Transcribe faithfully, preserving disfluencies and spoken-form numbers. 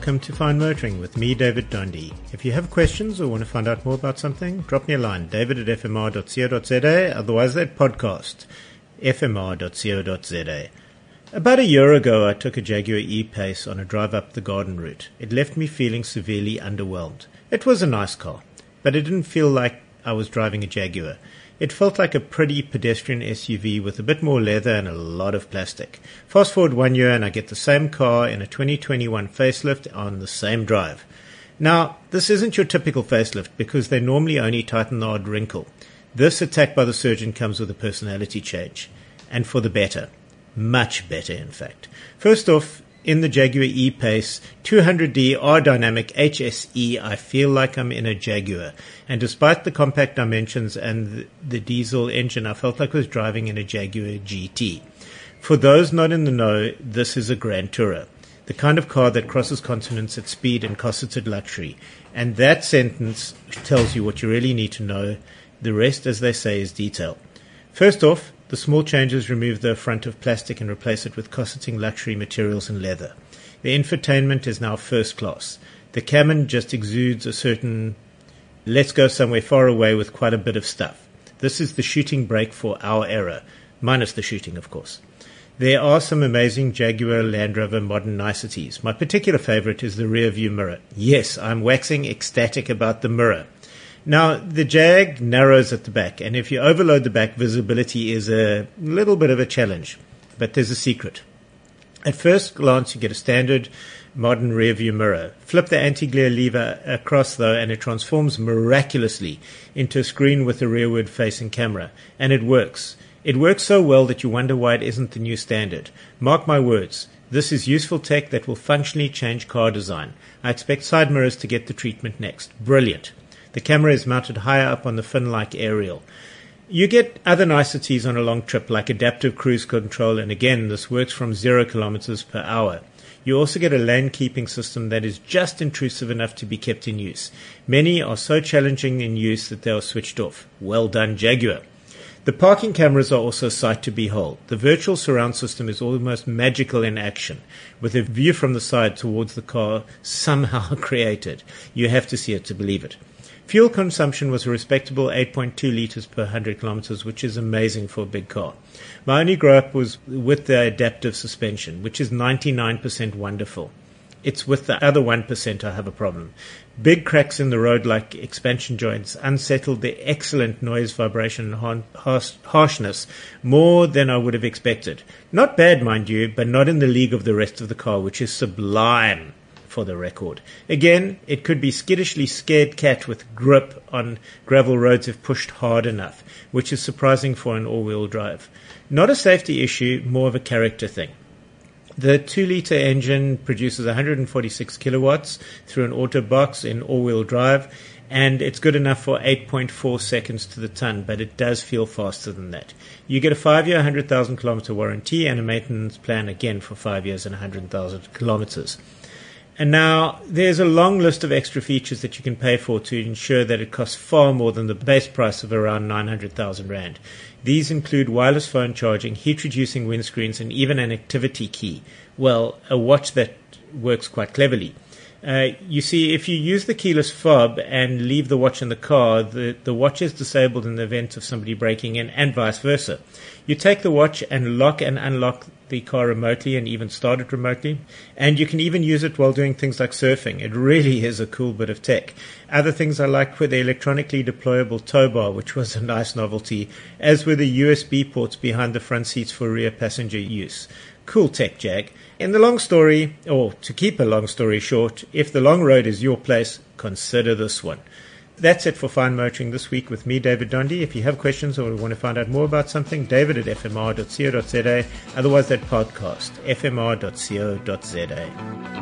welcome to Fine Motoring with me, David Dondi. If you have questions or want to find out more about something, drop me a line, david at f m r dot co dot z a, otherwise that podcast, f m r dot co dot z a. About a year ago, I took a Jaguar E-Pace on a drive up the garden route. It left me feeling severely underwhelmed. It was a nice car, but it didn't feel like I was driving a Jaguar. It felt like a pretty pedestrian S U V with a bit more leather and a lot of plastic. Fast forward one year and I get the same car in a twenty twenty-one facelift on the same drive. Now, this isn't your typical facelift because they normally only tighten the odd wrinkle. This attack by the surgeon comes with a personality change, and for the better. Much better, in fact. First off, in the Jaguar E-Pace two hundred D R-Dynamic H S E, I feel like I'm in a Jaguar. And despite the compact dimensions and the, the diesel engine, I felt like I was driving in a Jaguar G T. For those not in the know, this is a Grand Tourer, the kind of car that crosses continents at speed and costs at luxury. And that sentence tells you what you really need to know. The rest, as they say, is detail. First off, the small changes remove the front of plastic and replace it with cosseting luxury materials and leather. The infotainment is now first class. The cabin just exudes a certain let's go somewhere far away with quite a bit of stuff. This is the shooting brake for our era, minus the shooting, of course. There are some amazing Jaguar Land Rover modern niceties. My particular favorite is the rear view mirror. Yes, I'm waxing ecstatic about the mirror. Now, the Jag narrows at the back, and if you overload the back, visibility is a little bit of a challenge. But there's a secret. At first glance, you get a standard modern rear-view mirror. Flip the anti-glare lever across, though, and it transforms miraculously into a screen with a rearward-facing camera. And it works. It works so well that you wonder why it isn't the new standard. Mark my words. This is useful tech that will functionally change car design. I expect side mirrors to get the treatment next. Brilliant. The camera is mounted higher up on the fin-like aerial. You get other niceties on a long trip, like adaptive cruise control, and again, this works from zero kilometers per hour. You also get a lane-keeping system that is just intrusive enough to be kept in use. Many are so challenging in use that they are switched off. Well done, Jaguar. The parking cameras are also a sight to behold. The virtual surround system is almost magical in action, with a view from the side towards the car somehow created. You have to see it to believe it. Fuel consumption was a respectable eight point two liters per one hundred kilometers, which is amazing for a big car. My only grow-up was with the adaptive suspension, which is ninety-nine percent wonderful. It's with the other one percent I have a problem. Big cracks in the road like expansion joints unsettled the excellent noise, vibration, and harsh- harshness more than I would have expected. Not bad, mind you, but not in the league of the rest of the car, which is sublime. For the record. Again, it could be skittishly scared cat with grip on gravel roads if pushed hard enough, which is surprising for an all-wheel drive. Not a safety issue, more of a character thing. The two-liter engine produces one hundred forty-six kilowatts through an auto box in all-wheel drive, and it's good enough for eight point four seconds to the ton, but it does feel faster than that. You get a five-year, one hundred thousand kilometer warranty and a maintenance plan again for five years and one hundred thousand kilometers. And now, there's a long list of extra features that you can pay for to ensure that it costs far more than the base price of around nine hundred thousand rand. These include wireless phone charging, heat-reducing windscreens, and even an activity key. Well, a watch that works quite cleverly. Uh, you see, if you use the keyless fob and leave the watch in the car, the, the watch is disabled in the event of somebody breaking in, and vice versa. You take the watch and lock and unlock the car remotely and even start it remotely. And you can even use it while doing things like surfing. It really is a cool bit of tech. Other things I liked were the electronically deployable tow bar, which was a nice novelty, as were the U S B ports behind the front seats for rear passenger use. Cool tech, Jag. In the long story, or to keep a long story short, if the long road is your place, consider this one. That's it for Fine Motoring this week with me, David Dondi. If you have questions or want to find out more about something, david at f m r dot co dot z a. Otherwise, that podcast, f m r dot co dot z a.